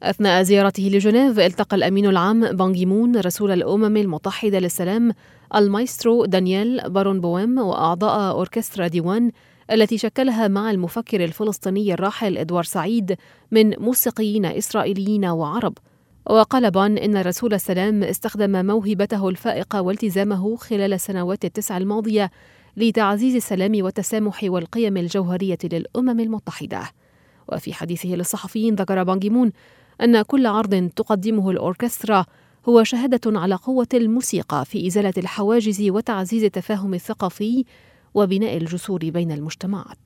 أثناء زيارته لجنيف التقى الأمين العام بان كي مون رسول الأمم المتحدة للسلام المايسترو دانييل بارون بويم وأعضاء أوركسترا ديوان التي شكلها مع المفكر الفلسطيني الراحل إدوار سعيد من موسيقيين إسرائيليين وعرب. وقال بان إن رسول السلام استخدم موهبته الفائقة والتزامه خلال السنوات التسع الماضية لتعزيز السلام والتسامح والقيم الجوهرية للأمم المتحدة. وفي حديثه للصحفيين ذكر بان كي مون أن كل عرض تقدمه الأوركسترا هو شهادة على قوة الموسيقى في إزالة الحواجز وتعزيز التفاهم الثقافي وبناء الجسور بين المجتمعات.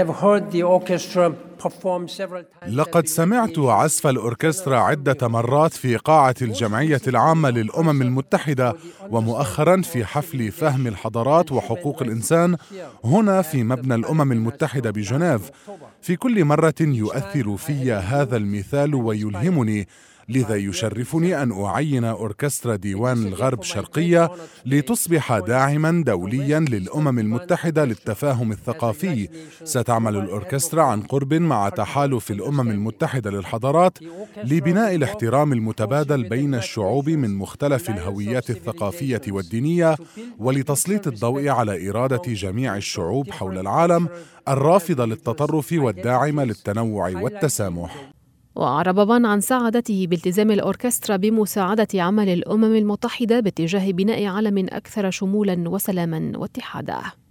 لقد سمعت عزف الأوركسترا عدة مرات في قاعة الجمعية العامة للأمم المتحدة، ومؤخرا في حفل فهم الحضارات وحقوق الإنسان هنا في مبنى الأمم المتحدة بجنيف. في كل مرة يؤثر في هذا المثال ويلهمني، لذا يشرفني أن أعين أوركسترا ديوان الغرب شرقية لتصبح داعما دوليا للأمم المتحدة للتفاهم الثقافي. ستعمل الأوركسترا عن قرب مع تحالف الأمم المتحدة للحضارات لبناء الاحترام المتبادل بين الشعوب من مختلف الهويات الثقافية والدينية، ولتسليط الضوء على إرادة جميع الشعوب حول العالم الرافضة للتطرف والداعمة للتنوع والتسامح. وأعرب بان عن سعادته بالتزام الأوركسترا بمساعدة عمل الأمم المتحدة باتجاه بناء عالم أكثر شمولا وسلاما واتحادا.